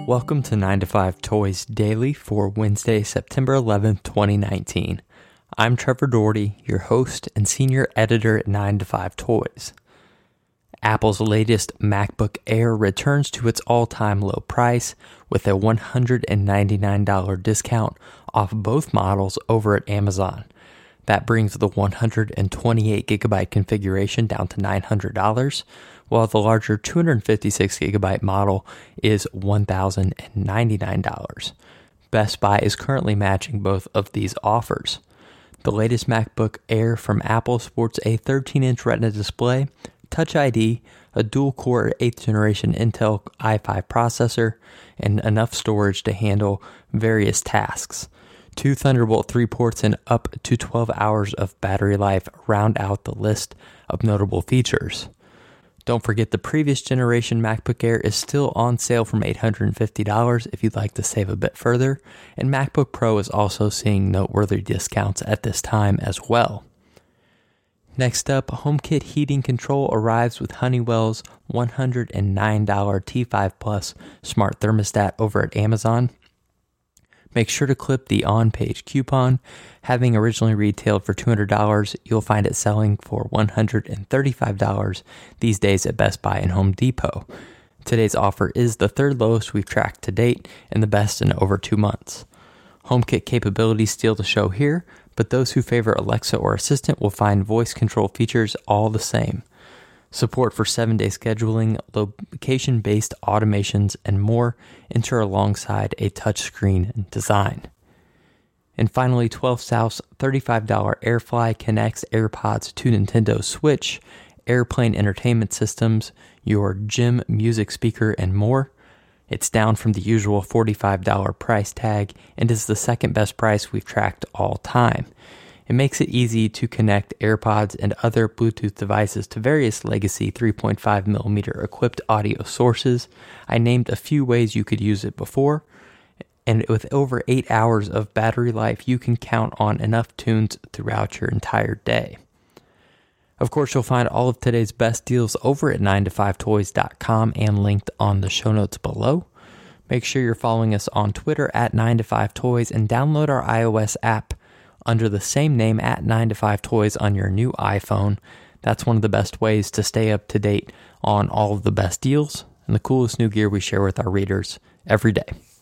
Welcome to 9 to 5 Toys Daily for Wednesday, September 11th, 2019. I'm Trevor Doherty, your host and senior editor at 9 to 5 Toys. Apple's latest MacBook Air returns to its all-time low price with a $199 discount off both models over at Amazon. That brings the 128GB configuration down to $900, while the larger 256GB model is $1,099. Best Buy is currently matching both of these offers. The latest MacBook Air from Apple sports a 13-inch Retina display, Touch ID, a dual-core 8th generation Intel i5 processor, and enough storage to handle various tasks. 2 Thunderbolt 3 ports and up to 12 hours of battery life round out the list of notable features. Don't forget the previous generation MacBook Air is still on sale from $850 if you'd like to save a bit further, and MacBook Pro is also seeing noteworthy discounts at this time as well. Next up, HomeKit heating control arrives with Honeywell's $109 T5 Plus smart thermostat over at Amazon. Make sure to clip the on-page coupon. Having originally retailed for $200, you'll find it selling for $135 these days at Best Buy and Home Depot. Today's offer is the third lowest we've tracked to date and the best in over 2 months. HomeKit capabilities steal the show here, but those who favor Alexa or Assistant will find voice control features all the same. Support for 7-day scheduling, location-based automations, and more enter alongside a touchscreen design. And finally, 12 South's $35 AirFly connects AirPods to Nintendo Switch, Airplane Entertainment Systems, your gym music speaker, and more. It's down from the usual $45 price tag and is the second best price we've tracked all time. It makes it easy to connect AirPods and other Bluetooth devices to various legacy 3.5mm equipped audio sources. I named a few ways you could use it before, and with over 8 hours of battery life, you can count on enough tunes throughout your entire day. Of course, you'll find all of today's best deals over at 9to5toys.com and linked on the show notes below. Make sure you're following us on Twitter at 9to5toys and download our iOS app under the same name at 9to5toys on your new iPhone. That's one of the best ways to stay up to date on all of the best deals and the coolest new gear we share with our readers every day.